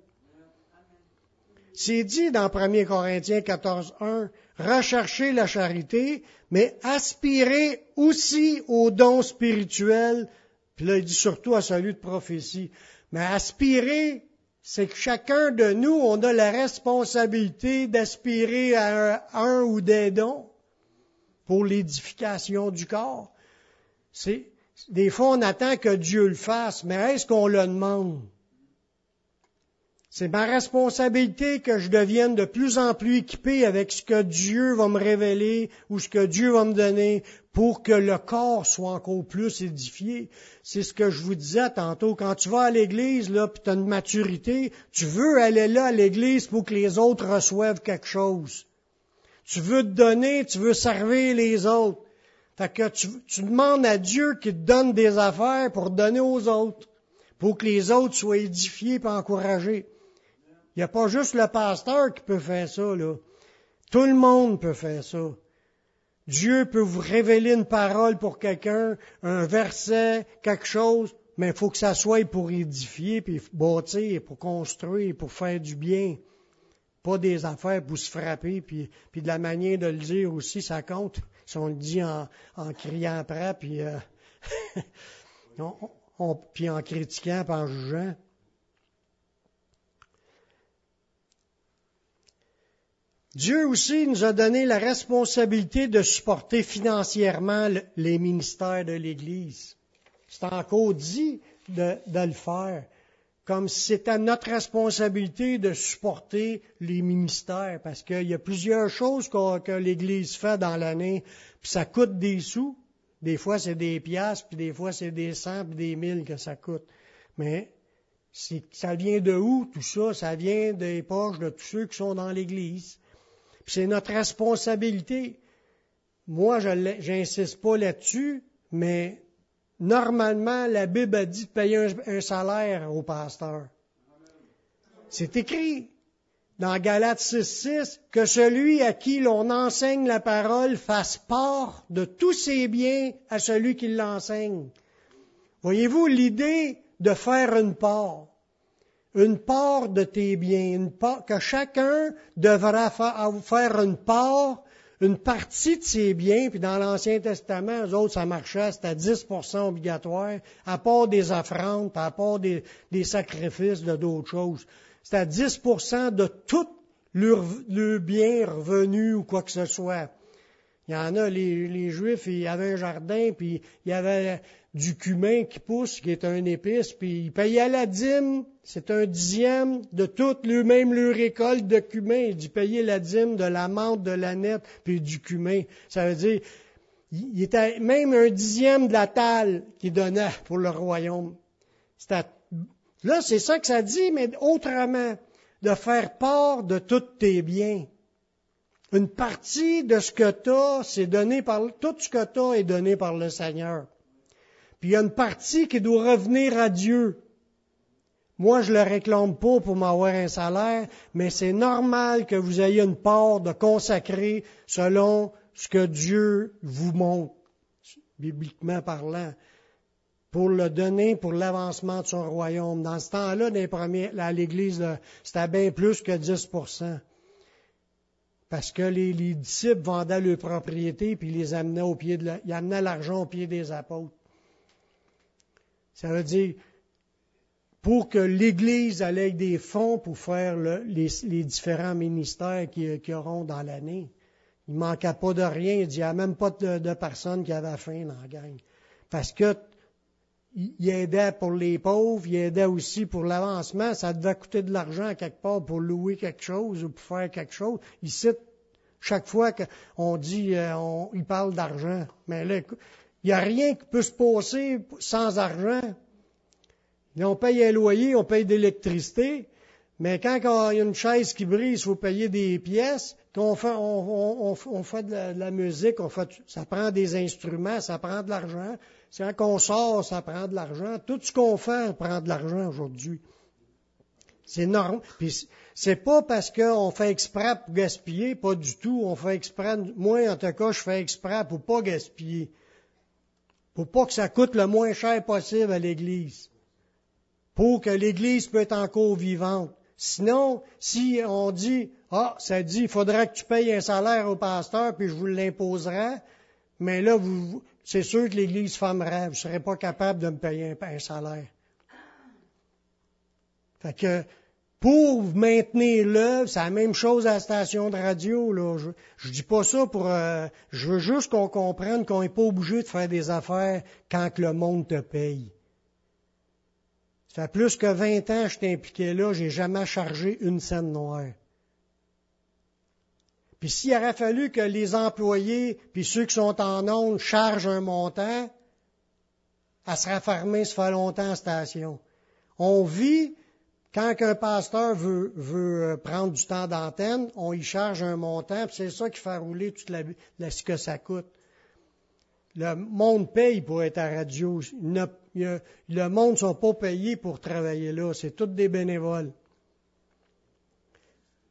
C'est dit dans premier Corinthiens quatorze un, recherchez la charité, mais aspirez aussi aux dons spirituels. Puis là, il dit surtout à celui de prophétie. Mais aspirer, c'est que chacun de nous, on a la responsabilité d'aspirer à un, un ou des dons pour l'édification du corps. C'est, des fois, on attend que Dieu le fasse, mais est-ce qu'on le demande? C'est ma responsabilité que je devienne de plus en plus équipé avec ce que Dieu va me révéler ou ce que Dieu va me donner pour que le corps soit encore plus édifié. C'est ce que je vous disais tantôt. Quand tu vas à l'église, là, puis tu as une maturité, tu veux aller là à l'église pour que les autres reçoivent quelque chose. Tu veux te donner, tu veux servir les autres. Fait que tu, tu demandes à Dieu qu'il te donne des affaires pour donner aux autres, pour que les autres soient édifiés et encouragés. Il n'y a pas juste le pasteur qui peut faire ça, là. Tout le monde peut faire ça. Dieu peut vous révéler une parole pour quelqu'un, un verset, quelque chose, mais il faut que ça soit pour édifier, puis bâtir, pour construire, pour faire du bien. Pas des affaires pour se frapper, puis, puis de la manière de le dire aussi, ça compte. Si on le dit en, en criant après, puis, euh, on, on, puis en critiquant, puis en jugeant. Dieu aussi nous a donné la responsabilité de supporter financièrement le, les ministères de l'Église. C'est encore dit de, de le faire, comme si c'était notre responsabilité de supporter les ministères, parce qu'il y a plusieurs choses que, que l'Église fait dans l'année, puis ça coûte des sous. Des fois, c'est des piastres, puis des fois, c'est des cents, puis des mille que ça coûte. Mais c'est, ça vient de où, tout ça? Ça vient des poches de tous ceux qui sont dans l'Église. Puis c'est notre responsabilité. Moi, je n'insiste pas là-dessus, mais normalement, la Bible a dit de payer un, un salaire au pasteur. C'est écrit dans Galates six six que celui à qui l'on enseigne la parole fasse part de tous ses biens à celui qui l'enseigne. Voyez-vous l'idée de faire une part? Une part de tes biens, une part, que chacun devra faire une part, une partie de ses biens, puis dans l'Ancien Testament, eux autres, ça marchait, c'était dix pour cent obligatoire, à part des offrandes, à part des, des sacrifices de d'autres choses. C'était dix pour cent de tout leur, leur bien revenu ou quoi que ce soit. Il y en a, les, les Juifs, ils avaient un jardin, puis il y avait du cumin qui pousse, qui est un épice, puis ils payaient la dîme, c'est un dixième de toute, le même leur récolte de cumin. Ils payaient la dîme de la menthe, de l'aneth, puis du cumin. Ça veut dire, il était même un dixième de la talle qu'ils donnaient pour le royaume. C'était, là, c'est ça que ça dit, mais autrement, de faire part de tous tes biens. Une partie de ce que tu as, c'est donné par, tout ce que tu as est donné par le Seigneur. Puis il y a une partie qui doit revenir à Dieu. Moi, je ne le réclame pas pour m'avoir un salaire, mais c'est normal que vous ayez une part de consacrer selon ce que Dieu vous montre, bibliquement parlant, pour le donner pour l'avancement de son royaume. Dans ce temps-là, dans les premiers, à l'Église, c'était bien plus que dix pour cent. Parce que les, les disciples vendaient leurs propriétés puis ils les amenaient au pied de la, ils amenaient l'argent au pied des apôtres. Ça veut dire, pour que l'Église ait des fonds pour faire le, les, les différents ministères qu'ils qui auront dans l'année. Il ne manquait pas de rien. Il dit, il n'y a même pas de, de personnes qui avaient faim dans la gang. Parce que il aidait pour les pauvres, il aidait aussi pour l'avancement. Ça devait coûter de l'argent à quelque part pour louer quelque chose ou pour faire quelque chose. Ici, chaque fois qu'on dit, euh, on, il parle d'argent. Mais là, il n'y a rien qui peut se passer sans argent. Là, on paye un loyer, on paye de l'électricité, mais quand il y a une chaise qui brise, il faut payer des pièces. Quand on fait, on, on, on fait de la, de la musique, on fait, ça prend des instruments, ça prend de l'argent. Quand on sort, ça prend de l'argent. Tout ce qu'on fait prend de l'argent aujourd'hui. C'est normal. Puis c'est pas parce qu'on fait exprès pour gaspiller, pas du tout. On fait exprès. Moi, en tout cas, je fais exprès pour pas gaspiller. Pour pas que ça coûte le moins cher possible à l'Église. Pour que l'Église peut être encore vivante. Sinon, si on dit, ah, ça dit, il faudra que tu payes un salaire au pasteur, puis je vous l'imposerai, mais là, vous, c'est sûr que l'Église fermerait. Vous ne serez pas capable de me payer un, un salaire. Fait que, pour maintenir l'œuvre, c'est la même chose à la station de radio, là. Je, je dis pas ça pour, euh, je veux juste qu'on comprenne qu'on n'est pas obligé de faire des affaires quand que le monde te paye. Ça fait plus que vingt ans que je suis impliqué là, j'ai jamais chargé une scène noire. Puis s'il aurait fallu que les employés, puis ceux qui sont en ondes, chargent un montant, elle serait fermée, ça fait longtemps la station. On vit, quand un pasteur veut, veut prendre du temps d'antenne, on y charge un montant, puis c'est ça qui fait rouler toute la, la, ce que ça coûte. Le monde paye pour être à radio. Il a, il a, le monde ne sont pas payés pour travailler là. C'est tous des bénévoles.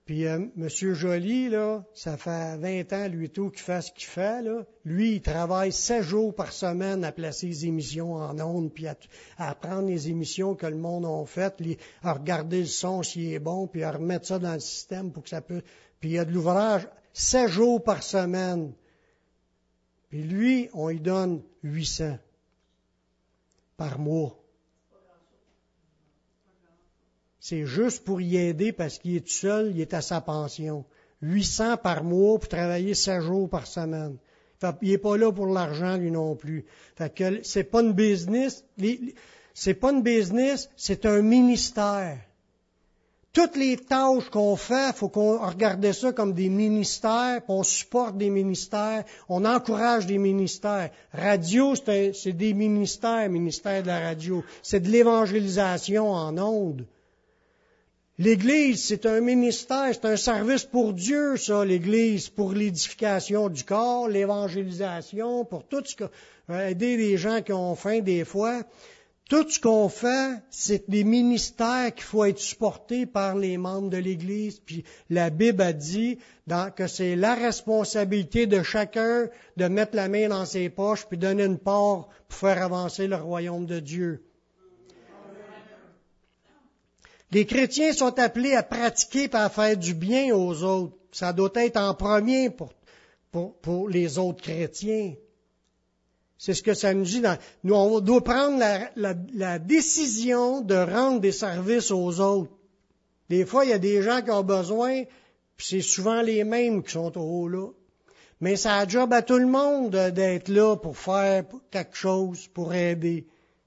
Puis euh, M. Joly, là, ça fait vingt ans, lui tout, qu'il fait ce qu'il fait, là. Lui, il travaille sept jours par semaine à placer les émissions en ondes, puis à, à apprendre les émissions que le monde a faites, les, à regarder le son s'il est bon, puis à remettre ça dans le système pour que ça peut... Puis il y a de l'ouvrage sept jours par semaine. Puis lui, on lui donne huit cents par mois. C'est juste pour y aider parce qu'il est tout seul, il est à sa pension. huit cents par mois pour travailler sept jours par semaine. Fait, il n'est pas là pour l'argent, lui non plus. Fait que c'est pas une business, c'est pas une business, c'est un ministère. Toutes les tâches qu'on fait, il faut qu'on regarde ça comme des ministères, puis on supporte des ministères, on encourage des ministères. Radio, c'est, un, c'est des ministères, ministère de la radio. C'est de l'évangélisation en ondes. L'Église, c'est un ministère, c'est un service pour Dieu, ça, l'Église, pour l'édification du corps, l'évangélisation, pour tout ce que... aider les gens qui ont faim des fois. Tout ce qu'on fait, c'est des ministères qu'il faut être supportés par les membres de l'Église. Puis la Bible a dit dans, que c'est la responsabilité de chacun de mettre la main dans ses poches puis donner une part pour faire avancer le royaume de Dieu. Les chrétiens sont appelés à pratiquer et à faire du bien aux autres. Ça doit être en premier pour, pour, pour les autres chrétiens. C'est ce que ça nous dit. Dans, nous, on doit prendre la, la, la décision de rendre des services aux autres. Des fois, il y a des gens qui ont besoin, puis c'est souvent les mêmes qui sont au haut là. Mais ça a job à tout le monde d'être là pour faire quelque chose, pour aider.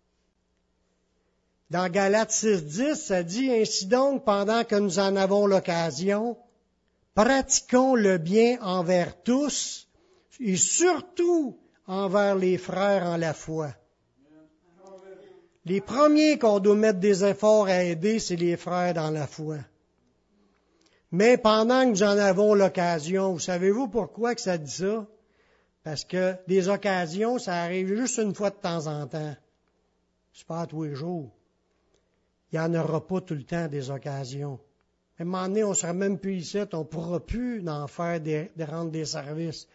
Dans Galates six dix, ça dit, ainsi donc, pendant que nous en avons l'occasion, pratiquons le bien envers tous, et surtout envers les frères en la foi. Les premiers qu'on doit mettre des efforts à aider, c'est les frères dans la foi. Mais pendant que nous en avons l'occasion, vous savez-vous pourquoi que ça dit ça? Parce que des occasions, ça arrive juste une fois de temps en temps. C'est pas à tous les jours. Il n'y en aura pas tout le temps des occasions. À un moment donné, on ne sera même plus ici, on ne pourra plus en faire des, de rendre des services.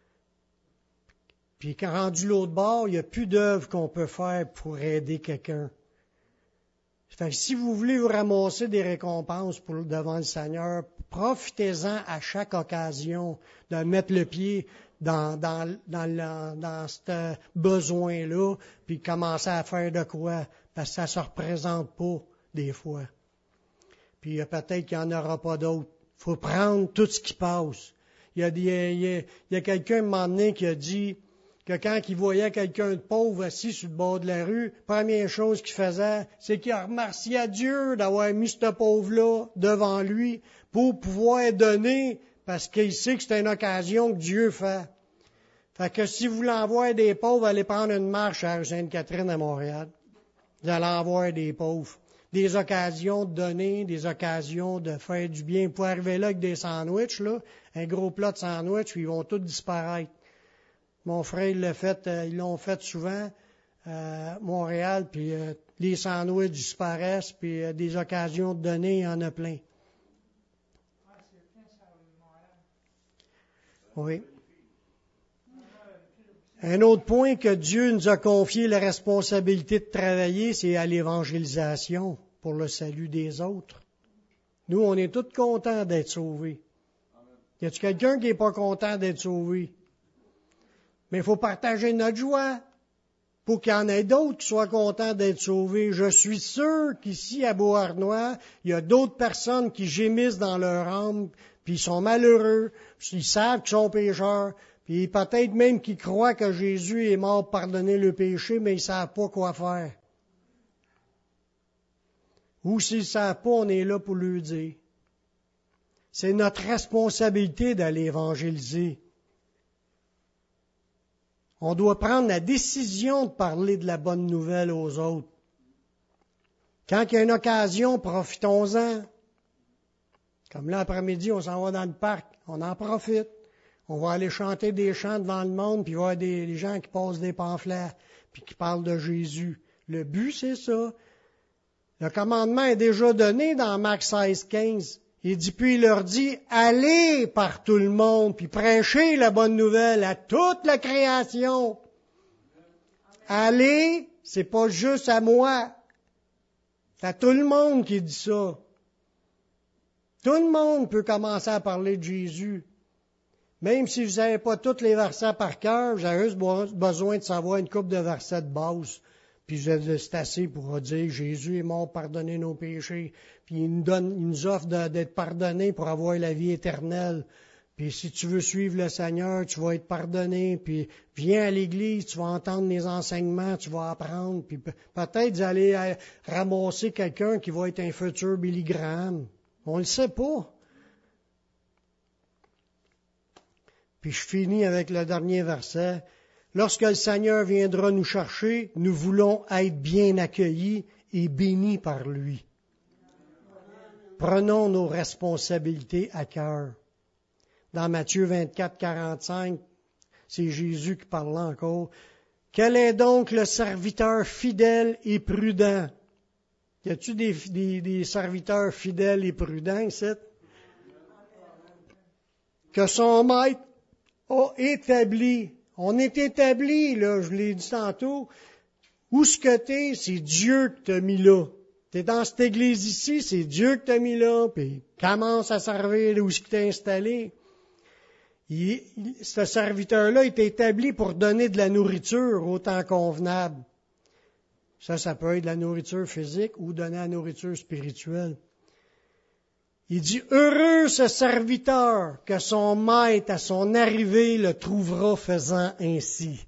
Puis quand rendu l'autre bord, il n'y a plus d'œuvre qu'on peut faire pour aider quelqu'un. Fait que si vous voulez vous ramasser des récompenses pour, devant le Seigneur, profitez-en à chaque occasion de mettre le pied dans, dans, dans, dans, dans ce besoin-là, puis commencer à faire de quoi, parce que ça ne se représente pas des fois. Puis peut-être qu'il n'y en aura pas d'autres. Il faut prendre tout ce qui passe. Il y a, il y a, il y a quelqu'un à un moment donné qui a dit que quand il voyait quelqu'un de pauvre assis sur le bord de la rue, première chose qu'il faisait, c'est qu'il a remercié à Dieu d'avoir mis ce pauvre-là devant lui pour pouvoir donner, parce qu'il sait que c'est une occasion que Dieu fait. Fait que si vous voulez en voir des pauvres, allez prendre une marche à Sainte-Catherine à Montréal. Vous allez en voir des pauvres. Des occasions de donner, des occasions de faire du bien. Vous pouvez arriver là avec des sandwichs, là, un gros plat de sandwich, puis ils vont tous disparaître. Mon frère, il l'a fait, euh, ils l'ont fait souvent à Montréal, puis euh, les sandwichs disparaissent, puis euh, des occasions de donner, il y en a plein. Oui. Un autre point que Dieu nous a confié la responsabilité de travailler, c'est à l'évangélisation pour le salut des autres. Nous, on est tous contents d'être sauvés. Y a-t-il quelqu'un qui n'est pas content d'être sauvé? Mais il faut partager notre joie pour qu'il y en ait d'autres qui soient contents d'être sauvés. Je suis sûr qu'ici, à Beauharnois, il y a d'autres personnes qui gémissent dans leur âme, puis ils sont malheureux, ils savent qu'ils sont pécheurs, puis peut-être même qu'ils croient que Jésus est mort pour pardonner le péché, mais ils ne savent pas quoi faire. Ou s'ils ne savent pas, on est là pour leur dire. C'est notre responsabilité d'aller évangéliser. On doit prendre la décision de parler de la bonne nouvelle aux autres. Quand il y a une occasion, profitons-en. Comme là, après-midi, on s'en va dans le parc, on en profite. On va aller chanter des chants devant le monde, puis il va y avoir des, des gens qui passent des pamphlets, puis qui parlent de Jésus. Le but, c'est ça. Le commandement est déjà donné dans Marc seize quinze. Il dit, puis il leur dit, allez par tout le monde, puis prêchez la bonne nouvelle à toute la création. Allez, c'est pas juste à moi. C'est à tout le monde qui dit ça. Tout le monde peut commencer à parler de Jésus. Même si vous n'avez pas tous les versets par cœur, vous avez juste besoin de savoir une couple de versets de base. Puis c'est assez pour dire Jésus est mort pour pardonner nos péchés. Puis il nous donne, il nous offre de, d'être pardonné pour avoir la vie éternelle. Puis si tu veux suivre le Seigneur, tu vas être pardonné. Puis viens à l'Église, tu vas entendre les enseignements, tu vas apprendre. Puis peut-être vous allez ramasser quelqu'un qui va être un futur Billy Graham. On ne le sait pas. Puis je finis avec le dernier verset. Lorsque le Seigneur viendra nous chercher, nous voulons être bien accueillis et bénis par lui. Prenons nos responsabilités à cœur. Dans Matthieu vingt-quatre, quarante-cinq, c'est Jésus qui parle encore. Quel est donc le serviteur fidèle et prudent? Y a-t-il des, des, des serviteurs fidèles et prudents ici? Que son maître a établi. On est établi, là, je l'ai dit tantôt. Où ce que t'es, c'est Dieu qui t'a mis là. T'es dans cette église ici, c'est Dieu qui t'a mis là, puis commence à servir où ce qui t'a installé. Il, il, ce serviteur-là est établi pour donner de la nourriture au temps convenable. Ça, ça peut être de la nourriture physique ou donner la nourriture spirituelle. Il dit, heureux ce serviteur que son maître à son arrivée le trouvera faisant ainsi.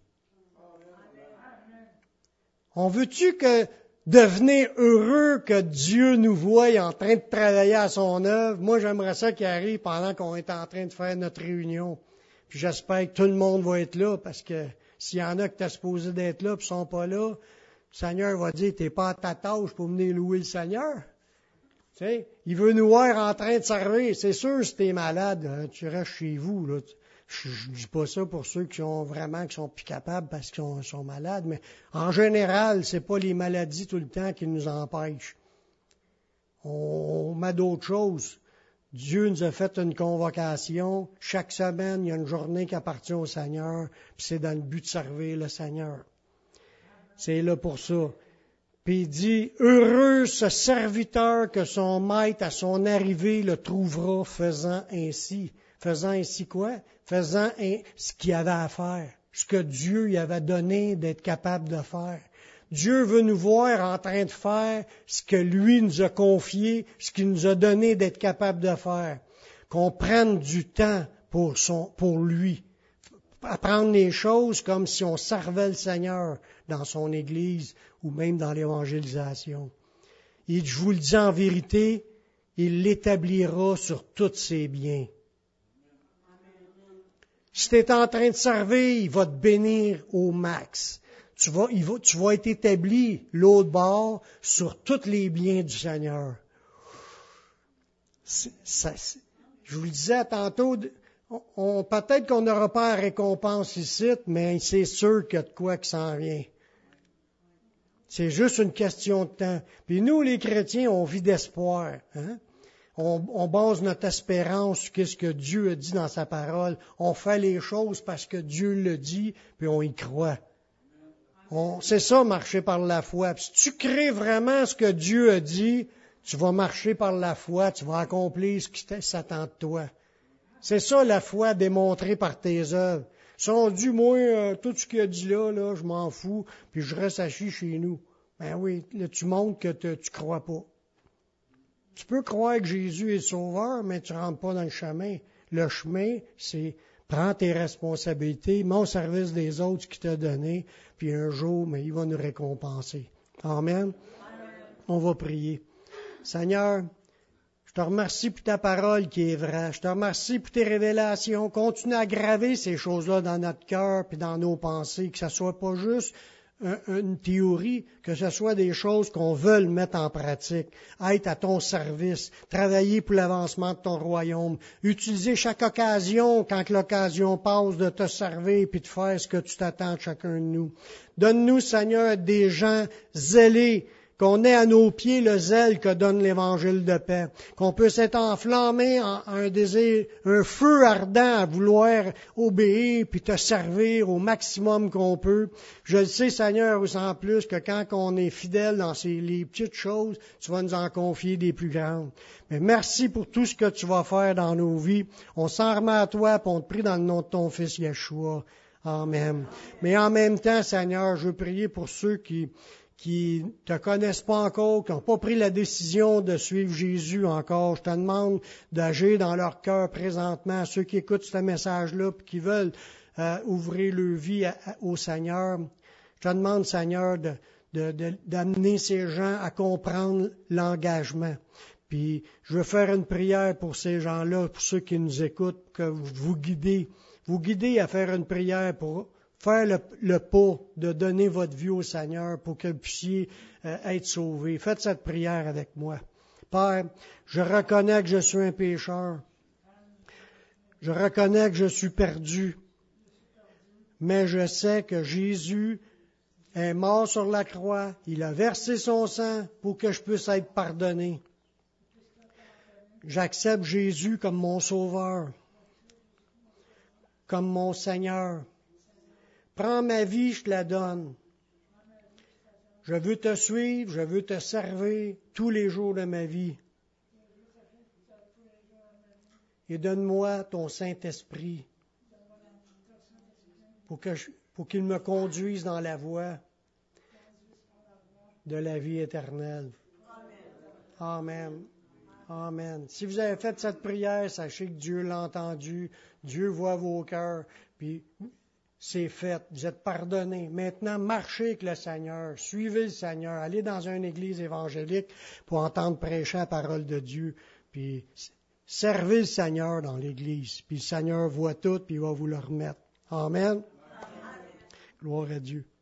On veut-tu que devenir heureux que Dieu nous voie en train de travailler à son œuvre? Moi, j'aimerais ça qu'il arrive pendant qu'on est en train de faire notre réunion. Puis j'espère que tout le monde va être là, parce que s'il y en a qui étaient supposés d'être là et ne sont pas là, le Seigneur va dire, t'es pas à ta tâche pour venir louer le Seigneur. Tu sais, il veut nous voir en train de servir. C'est sûr, si t'es malade, hein, tu restes chez vous. Là. Je, je dis pas ça pour ceux qui sont vraiment qui sont plus capables parce qu'ils sont, sont malades, mais en général, c'est pas les maladies tout le temps qui nous empêchent. On, on met d'autres choses. Dieu nous a fait une convocation. Chaque semaine, il y a une journée qui appartient au Seigneur, puis c'est dans le but de servir le Seigneur. C'est là pour ça. Puis il dit, heureux ce serviteur que son maître à son arrivée le trouvera faisant ainsi. Faisant ainsi quoi? Faisant un, ce qu'il avait à faire. Ce que Dieu lui avait donné d'être capable de faire. Dieu veut nous voir en train de faire ce que lui nous a confié, ce qu'il nous a donné d'être capable de faire. Qu'on prenne du temps pour son, pour lui. Apprendre les choses comme si on servait le Seigneur dans son Église ou même dans l'évangélisation. Et je vous le dis en vérité, il l'établira sur tous ses biens. Si tu es en train de servir, il va te bénir au max. Tu vas, il va, tu vas être établi l'autre bord sur tous les biens du Seigneur. C'est, ça, c'est, je vous le disais tantôt, on, on, peut-être qu'on n'aura pas la récompense ici, mais c'est sûr qu'il y a de quoi qui s'en vient. C'est juste une question de temps. Puis nous, les chrétiens, on vit d'espoir. Hein? On, on base notre espérance sur ce que Dieu a dit dans sa parole. On fait les choses parce que Dieu le dit, puis on y croit. On, c'est ça, marcher par la foi. Puis si tu crées vraiment ce que Dieu a dit, tu vas marcher par la foi, tu vas accomplir ce qui s'attend de toi. C'est ça la foi démontrée par tes œuvres. Si on dit, moi, euh, tout ce qu'il a dit là, là, je m'en fous, puis je reste assis chez nous. Ben oui, là, tu montres que te, tu crois pas. Tu peux croire que Jésus est sauveur, mais tu rentres pas dans le chemin. Le chemin, c'est prends tes responsabilités, mets au service des autres ce qu'il t'a donné, puis un jour, mais il va nous récompenser. Amen. Amen. On va prier. Seigneur, je te remercie pour ta parole qui est vraie. Je te remercie pour tes révélations. Continue à graver ces choses-là dans notre cœur puis dans nos pensées, que ce soit pas juste un, une théorie, que ce soit des choses qu'on veut mettre en pratique, être à ton service, travailler pour l'avancement de ton royaume, utiliser chaque occasion, quand l'occasion passe, de te servir puis de faire ce que tu t'attends de chacun de nous. Donne-nous, Seigneur, des gens zélés, qu'on ait à nos pieds le zèle que donne l'Évangile de paix, qu'on puisse être enflammé en un désir, un feu ardent à vouloir obéir puis te servir au maximum qu'on peut. Je le sais, Seigneur, ou sans plus, que quand on est fidèle dans ces, les petites choses, tu vas nous en confier des plus grandes. Mais merci pour tout ce que tu vas faire dans nos vies. On s'en remet à toi, puis on te prie dans le nom de ton Fils Yeshua. Amen. Mais en même temps, Seigneur, je veux prier pour ceux qui qui te connaissent pas encore, qui n'ont pas pris la décision de suivre Jésus encore. Je te demande d'agir dans leur cœur présentement, ceux qui écoutent ce message-là et qui veulent euh, ouvrir leur vie à, à, au Seigneur. Je te demande, Seigneur, de, de, de, d'amener ces gens à comprendre l'engagement. Puis je veux faire une prière pour ces gens-là, pour ceux qui nous écoutent, que vous vous guidez, vous guidez à faire une prière pour faire le, le pas de donner votre vie au Seigneur pour que vous puissiez euh, être sauvés. Faites cette prière avec moi. Père, je reconnais que je suis un pécheur. Je reconnais que je suis perdu. Mais je sais que Jésus est mort sur la croix. Il a versé son sang pour que je puisse être pardonné. J'accepte Jésus comme mon sauveur, comme mon Seigneur. Prends ma vie, je te la donne. Je veux te suivre, je veux te servir tous les jours de ma vie. Et donne-moi ton Saint-Esprit pour que je, pour qu'il me conduise dans la voie de la vie éternelle. Amen. Amen. Si vous avez fait cette prière, sachez que Dieu l'a entendu, Dieu voit vos cœurs, puis c'est fait, vous êtes pardonnés. Maintenant, marchez avec le Seigneur, suivez le Seigneur, allez dans une église évangélique pour entendre prêcher la parole de Dieu, puis servez le Seigneur dans l'église, puis le Seigneur voit tout, puis il va vous le remettre. Amen. Amen. Gloire à Dieu.